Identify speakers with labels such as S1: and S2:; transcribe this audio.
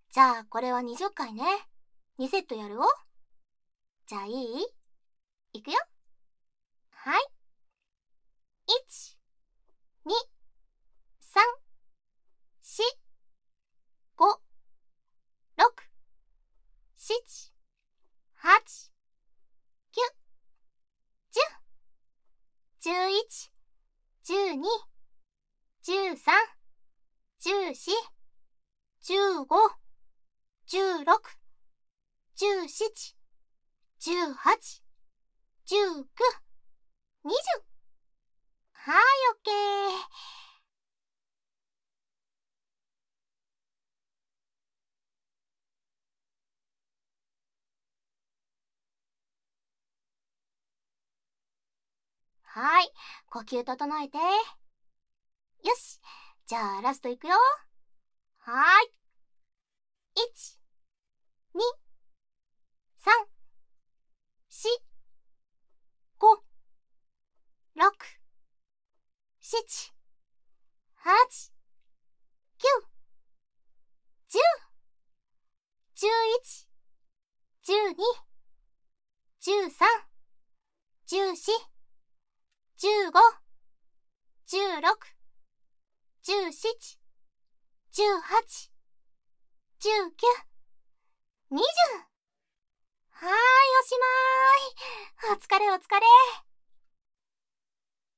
S1: じゃあこれは20回ね。2セットやるよ。じゃあいくよ。はい。1、2、3、4、5、6、7、8、9、10、11、12、13、14、15、16、17、18、19、20。はい、オッケー。はい、呼吸整えて。よし、じゃあラストいくよ。はーい。1、2、3、4、5、6、7、8、9、10、11、12、13、14、15、16、17、18、19、20。はーい、おしまーい。お疲れお疲れ。